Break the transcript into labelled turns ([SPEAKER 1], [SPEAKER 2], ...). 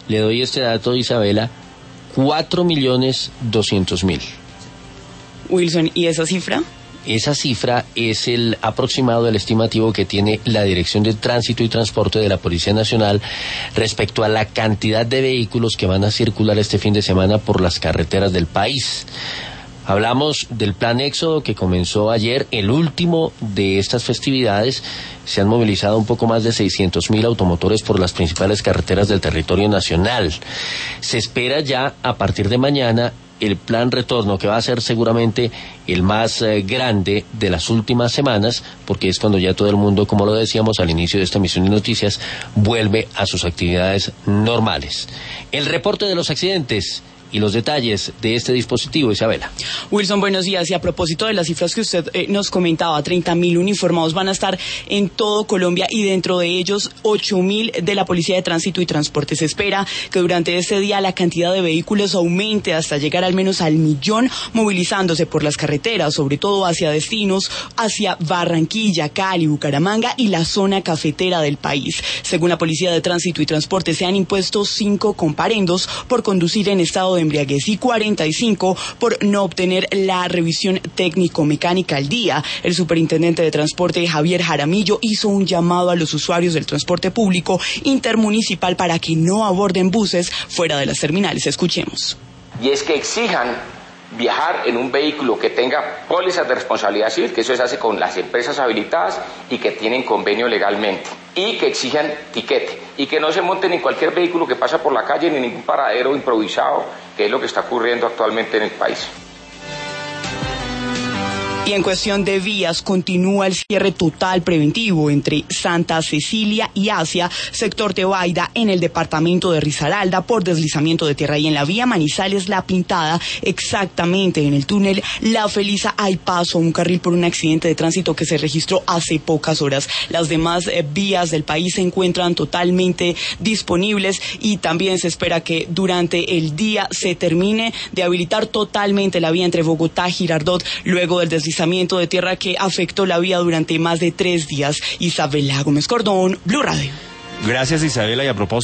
[SPEAKER 1] Le doy este dato, Isabela, 4.200.000.
[SPEAKER 2] Wilson, ¿y esa cifra?
[SPEAKER 1] Esa cifra es el aproximado, el estimativo que tiene la Dirección de Tránsito y Transporte de la Policía Nacional respecto a la cantidad de vehículos que van a circular este fin de semana por las carreteras del país. Hablamos del Plan Éxodo que comenzó ayer, el último de estas festividades. Se han movilizado un poco más de 600.000 automotores por las principales carreteras del territorio nacional. Se espera ya a partir de mañana el plan retorno, que va a ser seguramente el más grande de las últimas semanas, porque es cuando ya todo el mundo, como lo decíamos al inicio de esta emisión de noticias, vuelve a sus actividades normales. El reporte de los accidentes y los detalles de este dispositivo, Isabela.
[SPEAKER 2] Wilson, buenos días. Y a propósito de las cifras que usted nos comentaba, 30.000 uniformados van a estar en todo Colombia y dentro de ellos 8.000 de la Policía de Tránsito y Transporte. Se espera que durante este día la cantidad de vehículos aumente hasta llegar al menos al 1.000.000 movilizándose por las carreteras, sobre todo hacia destinos, hacia Barranquilla, Cali, Bucaramanga y la zona cafetera del país. Según la Policía de Tránsito y Transporte, se han impuesto 5 comparendos por conducir en estado de embriaguez y 45 por no obtener la revisión técnico-mecánica al día. El superintendente de transporte, Javier Jaramillo, hizo un llamado a los usuarios del transporte público intermunicipal para que no aborden buses fuera de las terminales. Escuchemos.
[SPEAKER 3] Y es que exijan viajar en un vehículo que tenga pólizas de responsabilidad civil, que eso se hace con las empresas habilitadas y que tienen convenio legalmente, y que exijan tiquete, y que no se monten en cualquier vehículo que pasa por la calle ni en ningún paradero improvisado, que es lo que está ocurriendo actualmente en el país.
[SPEAKER 2] Y en cuestión de vías, continúa el cierre total preventivo entre Santa Cecilia y Asia, sector Tebaida, en el departamento de Risaralda, por deslizamiento de tierra. Y en la vía Manizales La Pintada, exactamente en el túnel La Felisa, hay paso a un carril por un accidente de tránsito que se registró hace pocas horas. Las demás vías del país se encuentran totalmente disponibles y también se espera que durante el día se termine de habilitar totalmente la vía entre Bogotá y Girardot, luego del deslizamiento de tierra que afectó la vía durante más de 3 días. Isabela Gómez Cordón, Blue Radio.
[SPEAKER 4] Gracias, Isabela, y a propósito